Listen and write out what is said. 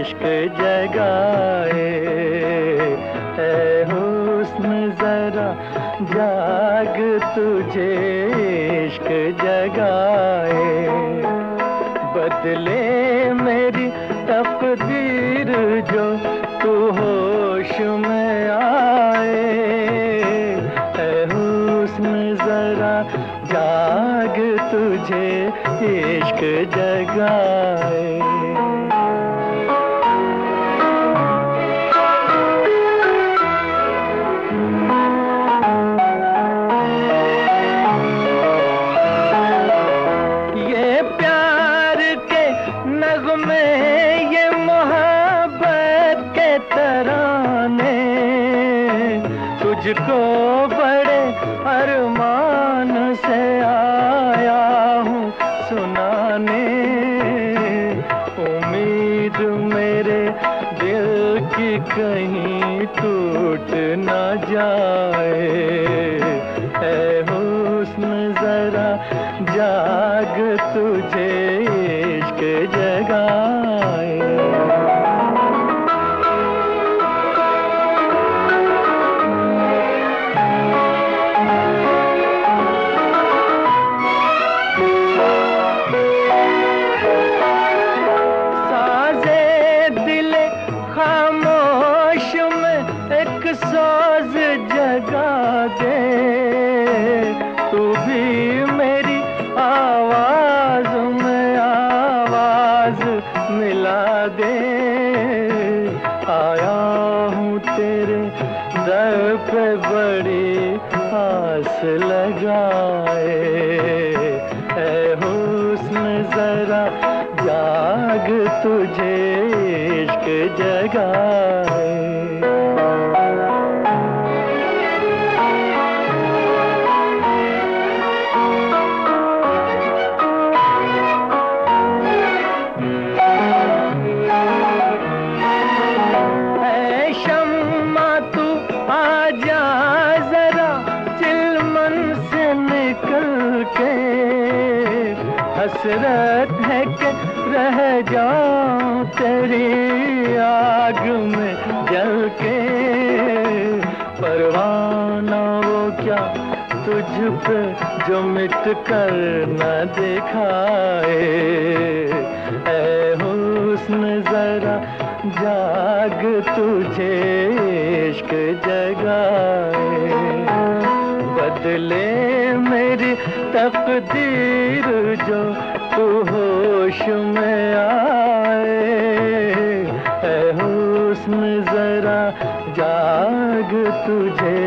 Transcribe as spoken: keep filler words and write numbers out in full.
इश्क जगाए। ऐ हुस्न जरा जाग तुझे इश्क जगाए। बदले मेरी तकदीर जो तू होश में आए। ऐ हुस्न जरा जाग तुझे इश्क जगाए। ये प्यार के नगमे, ये मोहब्बत के तराने तुझको बड़े अरमान से आया हूँ सुनाने। उम्मीद मेरे दिल की कहीं टूट न जाए। ऐ हुस्न जरा जाग तुझे इश्क जगाए। खामोश में एक सोज जगा दे, तू भी मेरी आवाज में आवाज मिला दे। आया हूँ तेरे दर पे बड़ी आस लगाए। ऐ हुस्न जरा जाग तुझे इश्क जगाए। ऐ शम्मा तू आजा जरा चिलमन से निकल के। हसरत है कि रह जाऊं तेरी आग में जल के। परवाना वो क्या तुझ पे जो मिट कर न दिखाए। ऐ हुस्न जरा जाग तुझे इश्क जगाए। बदले मेरी तकदीर जो तू होश में आए। ऐ हुस्न जरा जाग तुझे